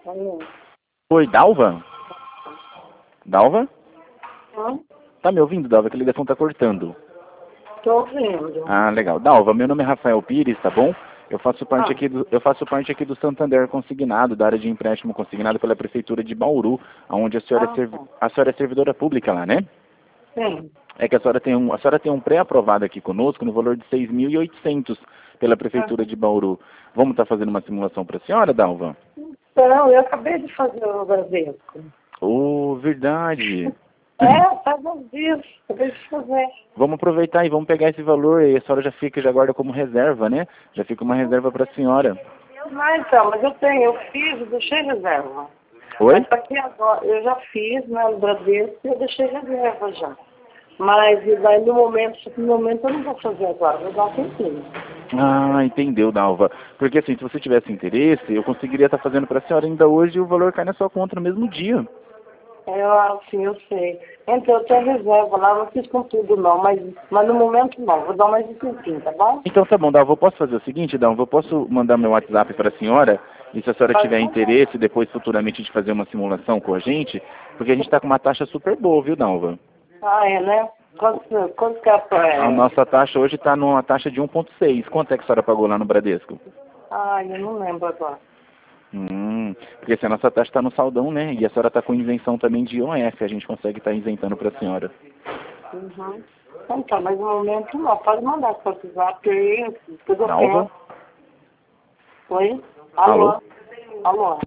Alô? Oi, Dalva? Dalva? Hã? Tá me ouvindo, Dalva? Que a ligação tá cortando. Tô ouvindo. Ah, legal. Dalva, meu nome é Rafael Pires, tá bom? Eu faço parte aqui do Santander Consignado, da área de empréstimo consignado pela Prefeitura de Bauru, onde a senhora, Tá. a senhora é servidora pública lá, né? Sim. É que a senhora tem um pré-aprovado aqui conosco no valor de 6.800 pela Ah, Prefeitura de Bauru. Vamos estar fazendo uma simulação para a senhora, Dalva? então, eu acabei de fazer o Bradesco. Oh, verdade. Faz uns dias. Acabei de fazer. Vamos aproveitar e vamos pegar esse valor e a senhora já guarda como reserva, né? Já fica uma reserva para a senhora. Mas eu fiz, eu deixei reserva. Oi? Mas aqui agora, eu já fiz, né, no Bradesco, e eu deixei reserva já. Mas e daí no momento eu não vou fazer agora, vou dar um tempinho. Ah, entendeu, Dalva. Porque assim, se você tivesse interesse, eu conseguiria estar fazendo para a senhora ainda hoje e o valor cai na sua conta no mesmo dia. Eu sei. Então eu tenho reserva lá, não fiz com tudo não, mas no momento não, vou dar mais um tempinho, tá bom? Então tá bom, Dalva, eu posso fazer o seguinte, Dalva, eu posso mandar meu WhatsApp para a senhora e se a senhora Pode tiver mandar. interesse depois futuramente de fazer uma simulação com a gente, porque a gente está com uma taxa super boa, viu, Dalva? Ah, é, né? Quanto que A é? nossa taxa hoje está numa taxa de 1,6. Quanto é que a senhora pagou lá no Bradesco? Eu não lembro agora. Porque se a nossa taxa está no saldão, né? E a senhora está com isenção também de IOF, a gente consegue estar isentando para a senhora. Uhum. Então tá, mas no momento não, pode mandar para o WhatsApp aí, depois eu Dalva? penso. Oi? Alô? Alô? Alô?